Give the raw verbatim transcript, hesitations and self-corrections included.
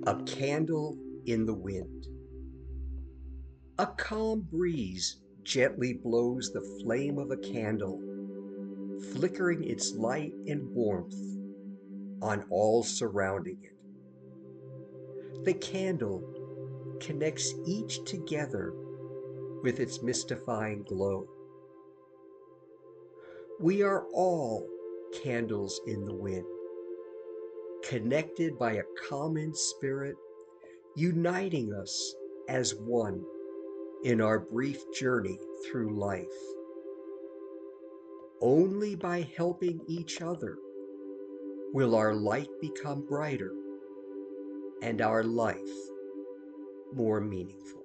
A candle in the wind. A calm breeze gently blows the flame of a candle, flickering its light and warmth on all surrounding it. The candle connects each together with its mystifying glow. We are all candles in the wind, connected by a common spirit, uniting us as one in our brief journey through life. Only by helping each other will our light become brighter and our life more meaningful.